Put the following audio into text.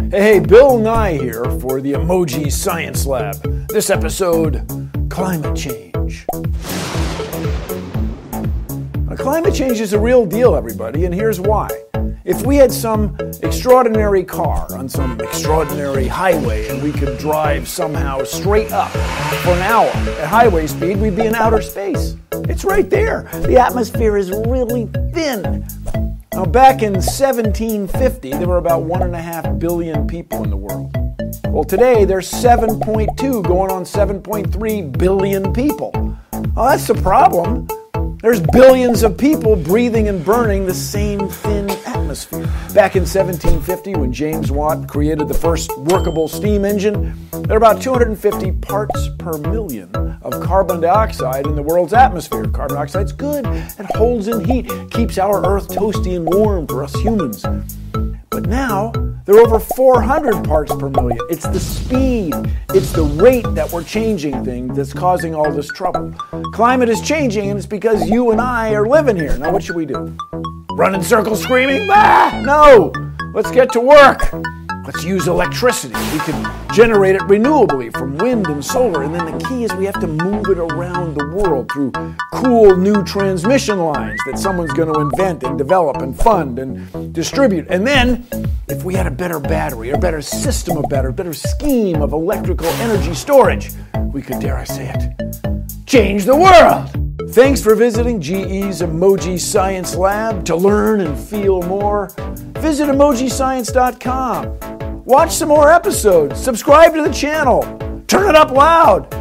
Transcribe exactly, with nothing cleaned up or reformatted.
Hey, Bill Nye here for the Emoji Science Lab. This episode, climate change. Now, climate change is a real deal, everybody, and here's why. If we had some extraordinary car on some extraordinary highway and we could drive somehow straight up for an hour at highway speed, we'd be in outer space. It's right there. The atmosphere is really thin. Now, back in seventeen fifty, there were about one and a half billion people in the world. Well, today, there's seven point two going on seven point three billion people. Well, that's the problem. There's billions of people breathing and burning the same thin atmosphere. Back in seventeen fifty, when James Watt created the first workable steam engine, there were about two hundred fifty parts per million of carbon dioxide in the world's atmosphere. Carbon dioxide's good. It holds in heat, keeps our Earth toasty and warm for us humans. But now, there are over four hundred parts per million. It's the speed, it's the rate that we're changing things that's causing all this trouble. Climate is changing, and it's because you and I are living here. Now, what should we do? Run in circles screaming? Ah, no! Let's get to work. Let's use electricity. We can generate it renewably from wind and solar. And then the key is we have to move it around the world through cool new transmission lines that someone's going to invent and develop and fund and distribute. And then if we had a better battery, a better system of better, better scheme of electrical energy storage, we could, dare I say it, change the world. Thanks for visiting G E's Emoji Science Lab. To learn and feel more, visit emoji science dot com. Watch some more episodes. Subscribe to the channel. Turn it up loud.